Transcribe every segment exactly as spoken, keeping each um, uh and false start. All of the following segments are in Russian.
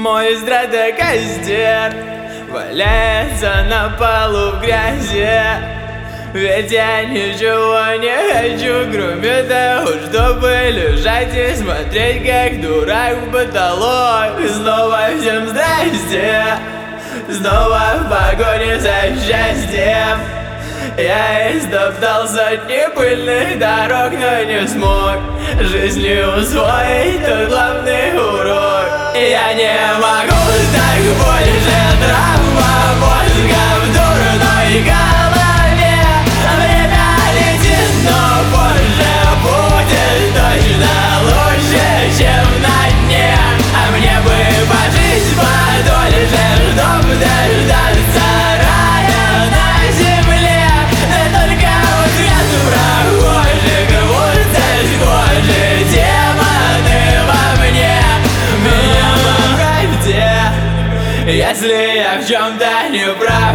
Мой стратокостер валяется на полу в грязи. Ведь я ничего не хочу, кроме того, чтобы лежать и смотреть, как дурак в потолок. Снова всем здрасте, снова в погоне за счастьем. Я истоптал сотни пыльных дорог, но не смог жизнью усвоить тот главный урок. Я не могу так больше, травма мозга в дурной голове. Время летит, но позже будет точно лучше, чем на дне. А мне бы пожить подольше, чтоб дождаться рая на земле. Но только вот взгляд прохожих рвутся с кожи демоны во мне. Меня поправьте, если я в чем-то не прав.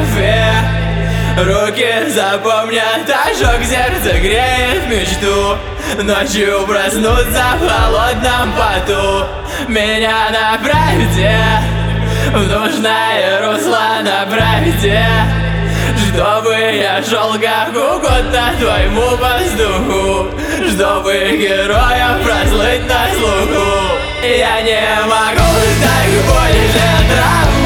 Руки запомнят ожог, сердце греет мечту. Ночью проснуться в холодном поту. Меня направьте в нужное русло, направьте, чтобы я шел как угодно твоему воздуху, чтобы героем прослыть на слуху. Я не могу так больше, травма